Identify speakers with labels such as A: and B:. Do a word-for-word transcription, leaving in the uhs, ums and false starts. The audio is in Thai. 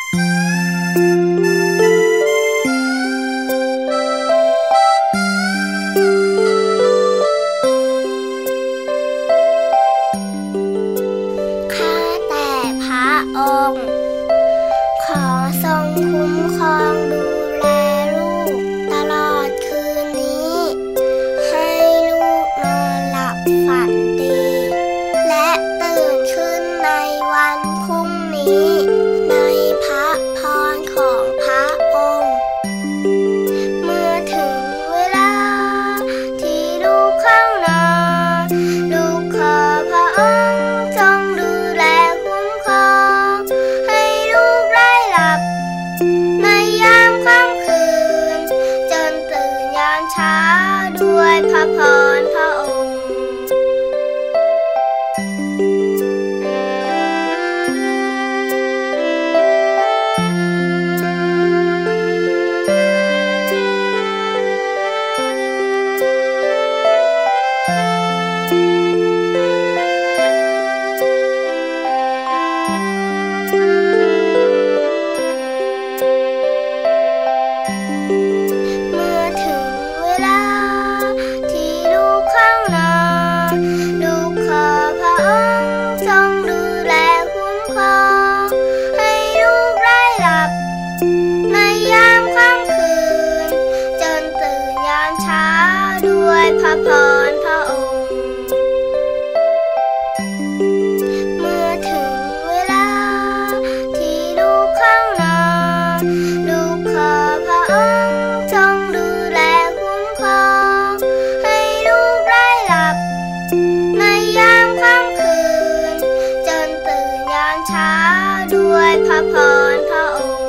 A: ข้าแต่พระองค์ขอทรงคุ้มครองดูแลลูกตลอดคืนนี้ให้ลูกนอนหลับฝันดีและตื่นขึ้นในวันพรุ่งนี้ในพระพรของพระองค์เมื่อถึงเวลาที่ลูกเข้านอนลูกขอพระองค์ทรงดูแลคุ้มครองให้ลูกได้หลับในยามค่ำคืนจนตื่นยามเช้าด้วยพระพรพระองค์เมื่อถึงเวลาที่ลูกเข้านอนลูกขอพระองค์ทรงดูแลคุ้มครองให้ลูกได้หลับในยามค่ำคืนจนตื่นยามเช้าด้วยพระพรพระองค์เมื่อถึงเวลาที่ลูกเข้านอนลูกขอพระองค์ทรงดูแลคุ้มครองให้ลูกได้หลับในยามค่ำคืนจนตื่นยามเช้าด้วยพระพรพระองค์